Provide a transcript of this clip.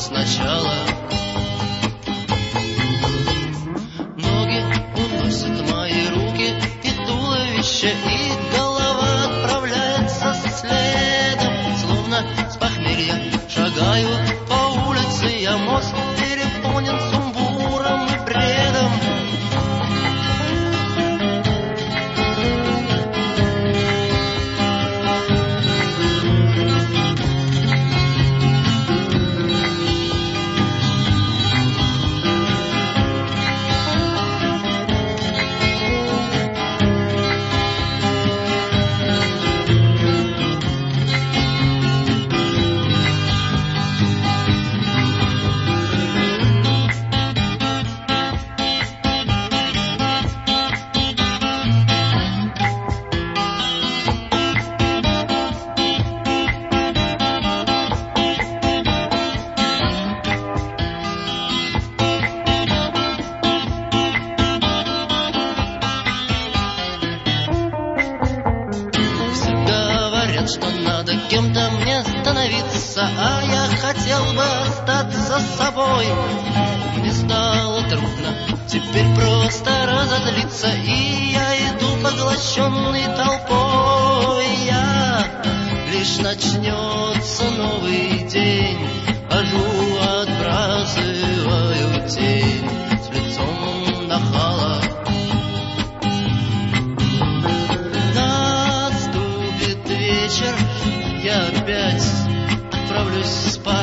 сначала. Ноги уносят мои руки и туловище, и голова отправляется следом. Словно с похмелья шагаю по улице я, мост переполнен сумбуром и бредом. Что надо кем-то мне становиться, а я хотел бы остаться собой. Мне стало трудно теперь просто разозлиться, и я иду поглощенный толпой. Лишь начнется новый день, хожу, отбрасываю тень с лицом нахала. Я опять отправлюсь спать.